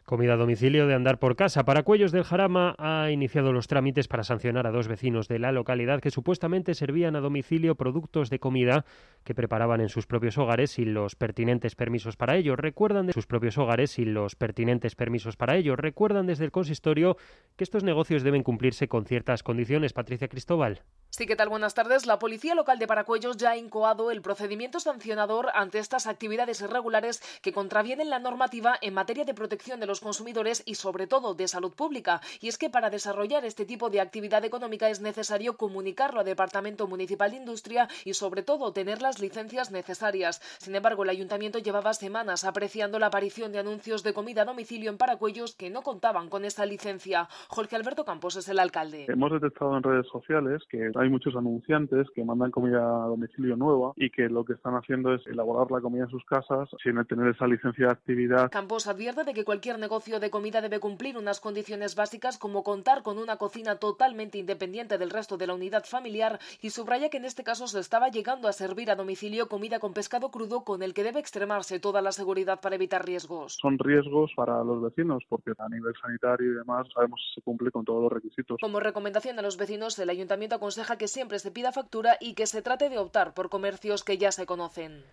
Comida a domicilio de Andar por Casa. Paracuellos del Jarama ha iniciado los trámites para sancionar a 2 vecinos de la localidad que supuestamente servían a domicilio productos de comida que preparaban en sus propios hogares sin los pertinentes permisos para ello. Recuerdan desde el consistorio que estos negocios deben cumplirse con ciertas condiciones. Patricia Cristóbal. Sí, ¿qué tal? Buenas tardes. La Policía Local de Paracuellos ya ha incoado el procedimiento sancionador ante estas actividades irregulares que contravienen la normativa en materia de protección de los consumidores y, sobre todo, de salud pública. Y es que para desarrollar este tipo de actividad económica es necesario comunicarlo al Departamento Municipal de Industria y, sobre todo, tener las licencias necesarias. Sin embargo, el Ayuntamiento llevaba semanas apreciando la aparición de anuncios de comida a domicilio en Paracuellos que no contaban con esta licencia. Jorge Alberto Campos es el alcalde. Hemos detectado en redes sociales que hay muchos anunciantes que mandan comida a domicilio nueva y que lo que están haciendo es elaborar la comida en sus casas sin tener esa licencia de actividad. Campos advierte de que cualquier negocio de comida debe cumplir unas condiciones básicas como contar con una cocina totalmente independiente del resto de la unidad familiar y subraya que en este caso se estaba llegando a servir a domicilio comida con pescado crudo con el que debe extremarse toda la seguridad para evitar riesgos. Son riesgos para los vecinos porque a nivel sanitario y demás sabemos que se cumple con todos los requisitos. Como recomendación a los vecinos, el Ayuntamiento aconseja que siempre se pida factura y que se trate de optar por comercios que ya se conocen.